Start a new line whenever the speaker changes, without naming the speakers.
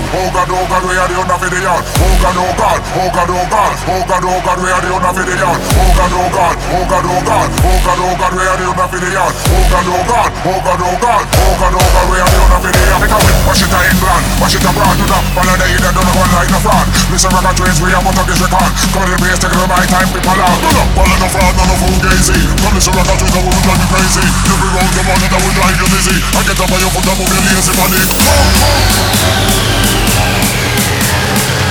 oh God, we are the owner for the yard. Oh God, oh God, oh God, oh God, oh God, oh God, we are the owner for the yard. Oh God, oh God, oh God, oh God, oh God, oh God, we are the owner for the yard. Oh God, oh God, oh God, oh God, oh God, oh God, we are the owner for the yard. Make a whip, wash it in England, wash it abroad, do that. Follow the idiot, don't go like no fraud. Listen, rock trains, we are motor this record. Come to the place, take it my time, people out. Do that, follow no fraud, none of fugazi. Come listen, rock trains, that would drive you crazy. Every round come on, that would drive you dizzy. I get up on your foot, that move you lazy money.